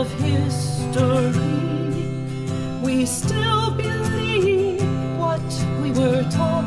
of history, we still believe what we were taught.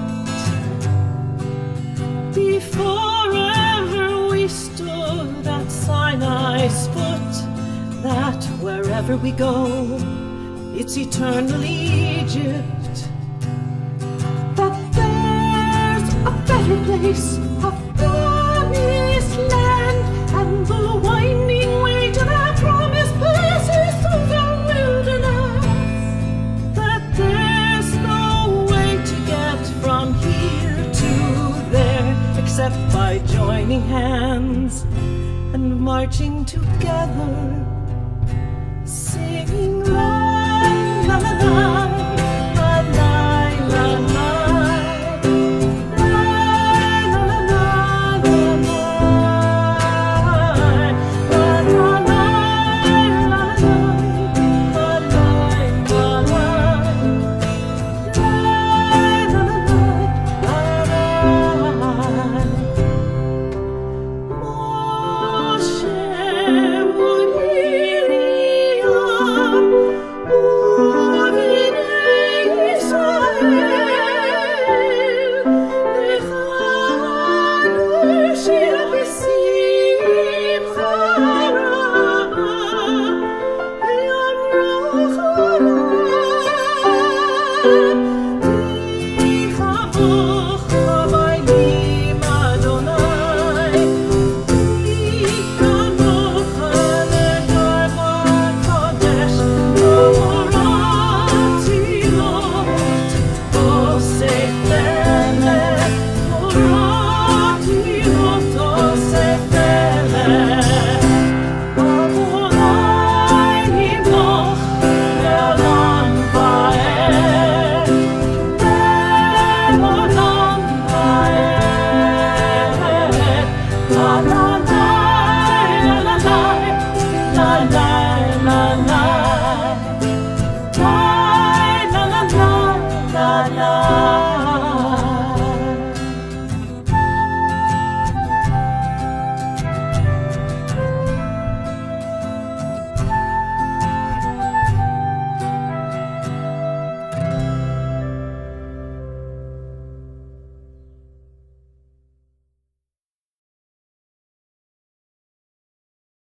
Before ever we stood at Sinai's foot, that wherever we go, it's eternal Egypt. That there's a better place, a promised land, and the winding way to that promised place is through the wilderness. That there's no way to get from here to there except by joining hands and marching together, singing